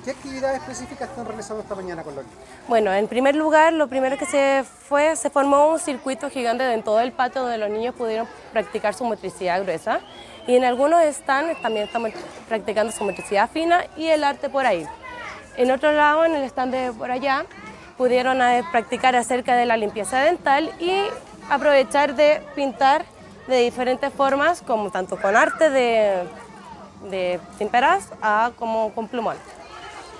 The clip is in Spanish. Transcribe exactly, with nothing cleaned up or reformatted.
¿Qué actividades específicas están realizando esta mañana con los niños? Bueno, en primer lugar, lo primero que se fue, se formó un circuito gigante en todo el patio donde los niños pudieron practicar su motricidad gruesa y en algunos stands también estamos practicando su motricidad fina y el arte por ahí. En otro lado, en el stand de por allá, pudieron eh, practicar acerca de la limpieza dental y aprovechar de pintar de diferentes formas, como tanto con arte de, de témperas a como con plumón.